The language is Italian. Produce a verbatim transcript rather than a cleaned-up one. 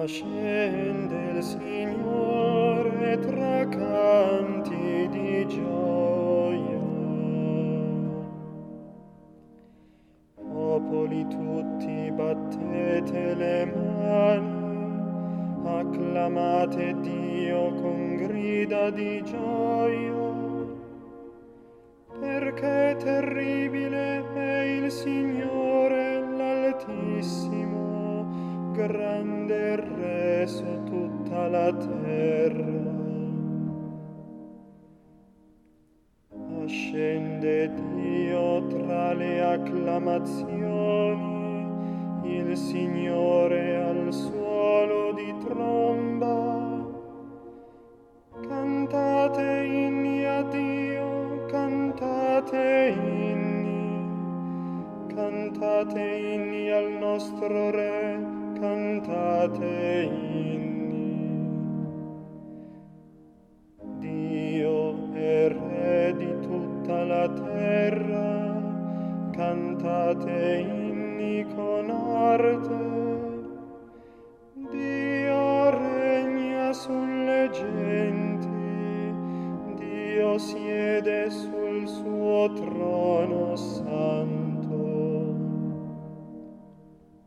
Scende il Signore tra canti di gioia. Popoli tutti, battete le mani, acclamate Dio con grida di gioia, perché terribile è il Signore l'Altissimo, grande Re su tutta la terra. Ascende Dio tra le acclamazioni, il Signore al suono di tromba. Cantate inni a Dio, cantate inni, cantate inni al nostro Re, cantate inni. Dio è Re di tutta la terra, cantate inni con arte. Dio regna sulle genti, Dio siede su